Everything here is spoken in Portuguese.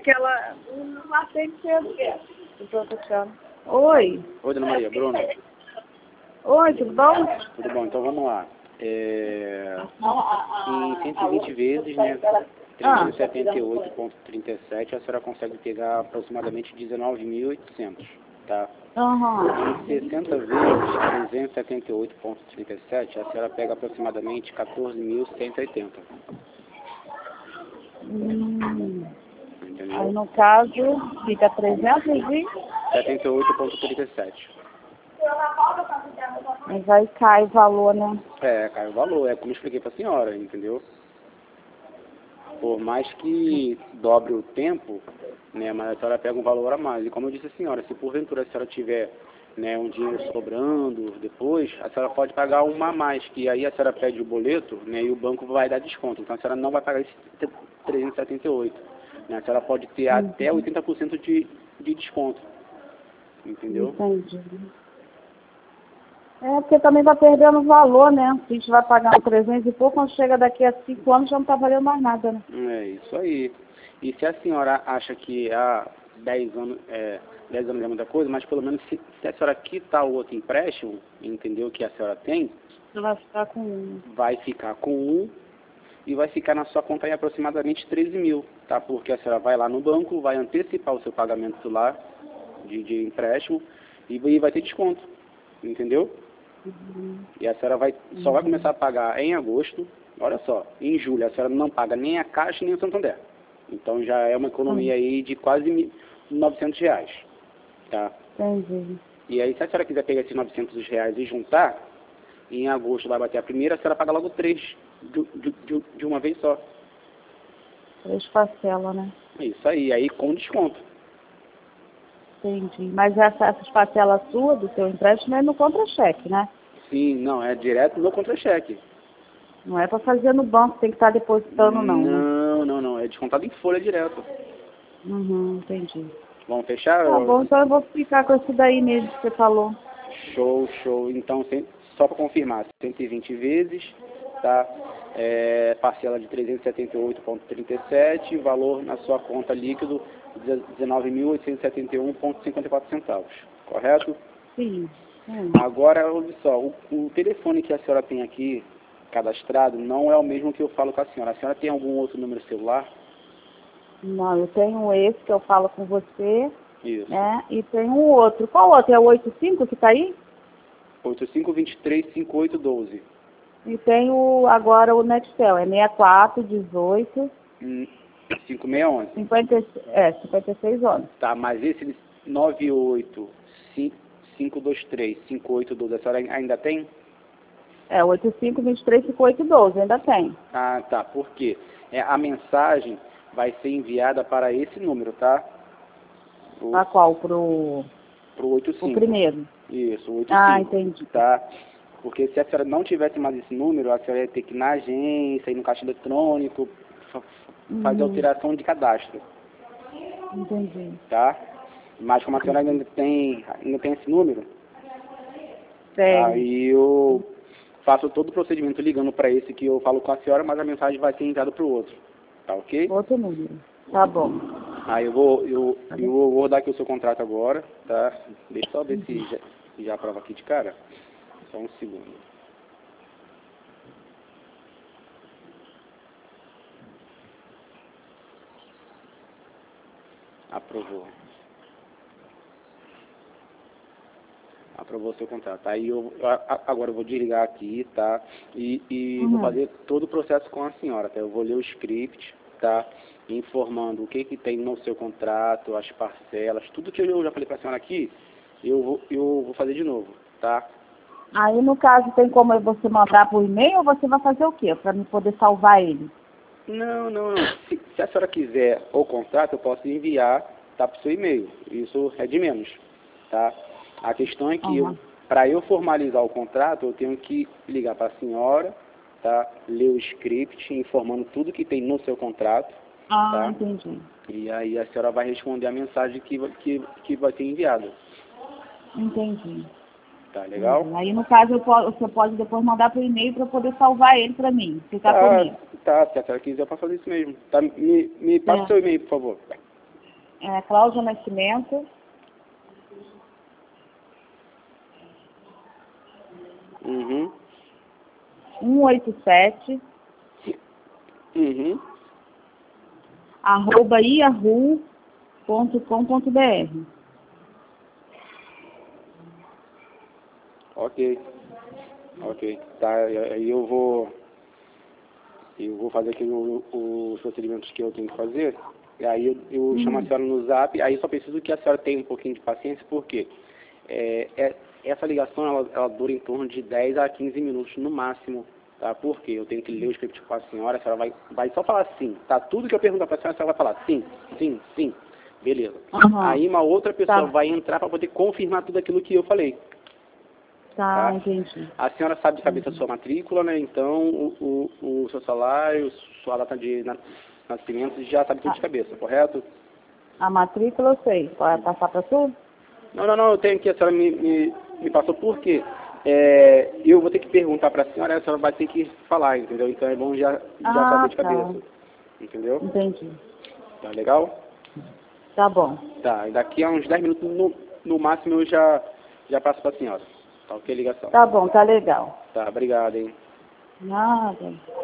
aquela... Uma centena. Oi. Oi, dona Maria, Bruno. Oi, tudo bom? Tudo bom, então vamos lá. Em 120 vezes, né, 378,37, a senhora consegue pegar aproximadamente 19.800, tá? Aham. Em 60 vezes, 378,37, a senhora pega aproximadamente 14.180. Entendeu? Aí no caso, fica 78,37. Mas aí cai o valor, né? Cai o valor, é como eu expliquei para a senhora, entendeu? Por mais que dobre o tempo, né, mas a senhora pega um valor a mais. E como eu disse à senhora, se porventura a senhora tiver, né, um dinheiro sobrando depois, a senhora pode pagar uma a mais, que aí a senhora pede o boleto, né, e o banco vai dar desconto. Então a senhora não vai pagar esse 378. Né, a senhora pode ter até 80% de desconto. Entendeu? Entendi. Porque também vai perdendo valor, né? Se a gente vai pagar 300 e pouco, quando chega daqui a 5 anos já não está valendo mais nada, né? É isso aí. E se a senhora acha que há 10 anos, 10 anos é muita coisa, mas pelo menos se a senhora quitar o outro empréstimo, entendeu, que a senhora tem, Você vai ficar com um. vai ficar com um e vai ficar na sua conta em aproximadamente 13 mil, tá? Porque a senhora vai lá no banco, vai antecipar o seu pagamento lá de empréstimo e vai ter desconto, entendeu? E a senhora só vai começar a pagar em agosto. Olha só, em julho a senhora não paga nem a Caixa nem o Santander. Então já é uma economia aí de quase R$ 900, tá? Entendi. E aí se a senhora quiser pegar esses R$ 900 e juntar, em agosto vai bater a primeira, a senhora paga logo 3 de uma vez só. 3 parcelas, né? Isso aí com desconto. Entendi. Mas essas parcelas suas do seu empréstimo é no contra-cheque, né? Sim, não, é direto no contra-cheque. Não é para fazer no banco, tem que estar depositando não, né? Não, é descontado em folha direto. Entendi. Vamos fechar? Tá bom, então eu vou ficar com esse daí mesmo que você falou. Show. Então, só para confirmar, 120 vezes, tá? Parcela de 378,37, valor na sua conta líquido, 19.871,54 centavos, correto? Sim. Agora, olha só, o telefone que a senhora tem aqui cadastrado não é o mesmo que eu falo com a senhora. A senhora tem algum outro número celular? Não, eu tenho esse que eu falo com você, Isso. né? E tem um outro. Qual outro? É o 85 que está aí? 85235812. E tem agora o Nextel, é 6418 5611. 56 anos. Tá, mas esse 985235812, a senhora ainda tem? 85235812, ainda tem. Ah, tá, por quê? A mensagem vai ser enviada para esse número, tá? Para qual? Pro 85. o primeiro. Isso, o 85. Ah, entendi. Tá? Porque se a senhora não tivesse mais esse número, a senhora ia ter que ir na agência, ir no caixa eletrônico, fazer alteração de cadastro. Entendi. Tá? Mas como a senhora ainda tem esse número, Tem. aí eu faço todo o procedimento ligando para esse que eu falo com a senhora, mas a mensagem vai ser enviada para o outro. Tá ok? Outro número. Tá bom. Aí eu vou dar aqui o seu contrato agora, tá? Deixa eu só ver se já aprova aqui de cara. Só um segundo. Aprovou. Aprovou o seu contrato. Aí agora eu vou desligar aqui, tá? E vou fazer todo o processo com a senhora, tá? Eu vou ler o script, tá? Informando o que tem no seu contrato, as parcelas, tudo que eu já falei pra senhora aqui, eu vou fazer de novo, tá? Aí, no caso, tem como você mandar por e-mail ou você vai fazer o quê? Para me poder salvar ele? Não. Se a senhora quiser o contrato, eu posso enviar, tá, pro seu e-mail. Isso é de menos, tá? A questão é que para eu formalizar o contrato, eu tenho que ligar para a senhora, tá? Ler o script informando tudo que tem no seu contrato. Tá? Entendi. E aí a senhora vai responder a mensagem que vai ser enviada. Entendi. Tá legal? Aí, no caso, você pode depois mandar por e-mail para poder salvar ele para mim, ficar comigo. Tá, se a senhora quiser, eu posso fazer isso mesmo. Tá? Me passa o seu e-mail, por favor. Cláudia Nascimento, Uhum. 187, Uhum. @yahoo.com.br. Ok. Ok. Tá, aí eu vou fazer aqui os procedimentos que eu tenho que fazer. E aí eu chamo a senhora no zap, aí só preciso que a senhora tenha um pouquinho de paciência, porque essa ligação ela dura em torno de 10 a 15 minutos no máximo, tá? Porque eu tenho que ler o script com a senhora vai só falar sim, tá? Tudo que eu perguntar para a senhora vai falar sim, sim, sim. Beleza. Uhum. Aí uma outra pessoa Tá. vai entrar para poder confirmar tudo aquilo que eu falei. Tá, entendi. A senhora sabe de cabeça a sua matrícula, né? Então, o seu salário, sua data de nascimento, já sabe tudo de cabeça, correto? A matrícula eu sei. Pode passar para tu? Não, eu tenho que, a senhora me passou por quê? Eu vou ter que perguntar para a senhora vai ter que falar, entendeu? Então é bom já saber de cabeça, entendeu? Entendi. Tá legal? Tá bom. Tá, e daqui a uns 10 minutos no máximo eu já passo para a senhora. Tá ok, ligação? Tá bom, tá legal. Tá, obrigado, hein? Nada.